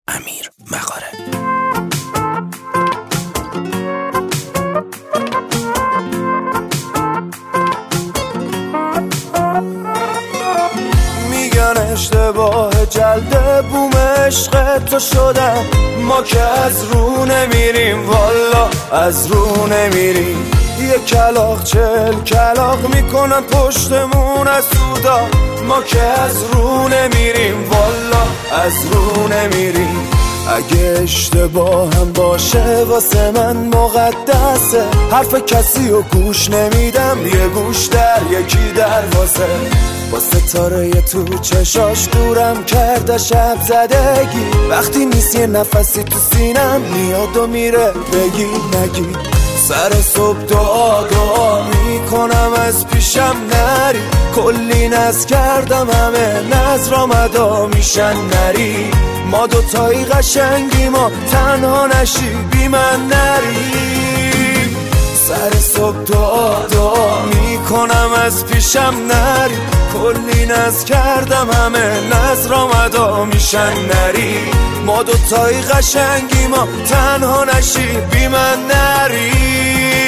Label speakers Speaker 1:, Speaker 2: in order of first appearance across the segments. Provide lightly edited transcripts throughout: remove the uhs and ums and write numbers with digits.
Speaker 1: امیر مغاره.
Speaker 2: اشتباه جلد بوم عشق تو شدم، ما که از رو نمیریم، والا از رو نمیریم. یه کلاغ 40 کلاغ میکنن پشتمون از سودا، ما که از رو نمیریم، والا از رو نمیریم. اگه اشتباه هم باشه واسه من مقدسه، حرف کسی رو گوش نمیدم، یه گوش در یکی دروازه. با ستاره تو چشاش دورم کرده شب زدگی، وقتی نیست یه نفسی تو سینم میاد و میره بگی نگی. سر صبح دعا میکنم از پیشم نری، کلی نز کردم همه نظر مدا میشن نری. ما دوتایی قشنگی، ما تنها نشی بی من نری. سر صبح دعا میکنم از پیشم نری، کلی نز کردم همه نظر مدا میشن نری. ما دوتایی قشنگی، ما تنها نشی بی من نری.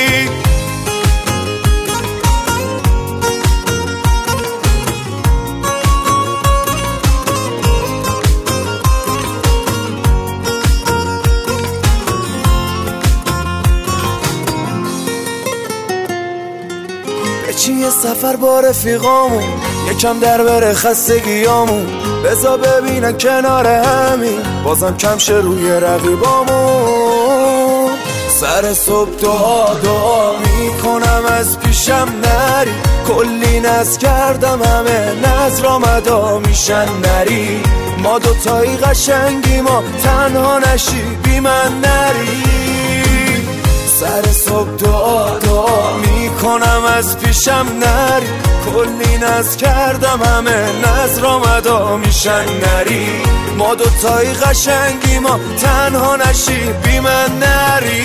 Speaker 2: یه سفر با رفیقامون، یکم در بره خستگیامون، بزا ببینن کنار همین بازم کم شه روی رقیبامون. سر صبح دعا میکنم از پیشم نری، کلی نز کردم همه نظر مدا میشن نری. ما دوتایی قشنگی، ما تنها نشی بی من نری. سر صبح دعا میکنم از پیشم نری، کلی نز کردم همه نظر مدا میشن نری. ما دوتایی قشنگی، ما تنها نشی بی من نری.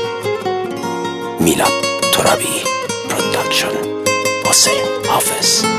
Speaker 1: میلاد ترابی پروداکشن، حسین حافظ.